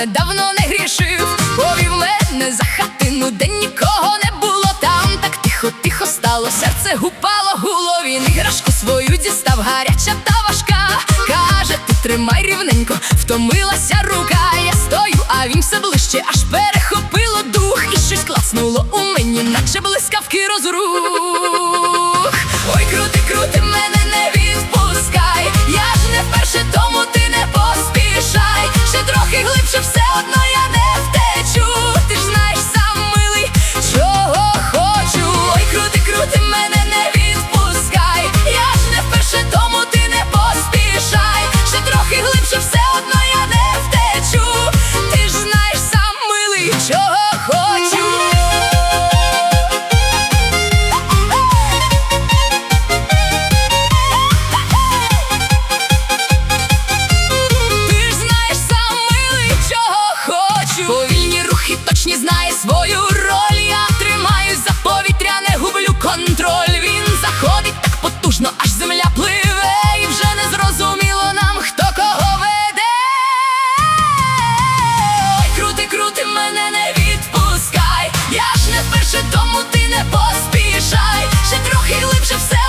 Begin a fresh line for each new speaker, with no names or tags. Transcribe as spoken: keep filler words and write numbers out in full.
недавно не грішив. Повів мене за хатину, де нікого не було. Там так тихо-тихо стало, серце гупало, гуло. Він іграшку свою дістав, гаряча та важка. Каже, ти тримай рівненько, втомилася рука. Я стою, а він все ближче, аж перехопило дух. І щось клацнуло у мені, наче блискавки розрух. Ой, крути, крути, мене не відпускай. Я ж не вперше, тому ти не поспішай. Ще трохи глибше, все одно я не втечу. Ти ж знаєш сам, милий, чого хочу. Ой, крути, крути, мене не відпускай. Я ж не вперше, тому ти не поспішай. Ще трохи глибше, все одно я не втечу. Ти ж знаєш сам, милий, чого хочу. Повільні рухи, точні, знає свою роль. Я тримаюсь за повітря, не гублю контроль. Він заходить так потужно, аж земля пливе. І вже не зрозуміло нам, хто кого веде. Ой, крути, крути, мене не відпускай. Я ж не вперше, тому ти не поспішай. Ще трохи глибше, все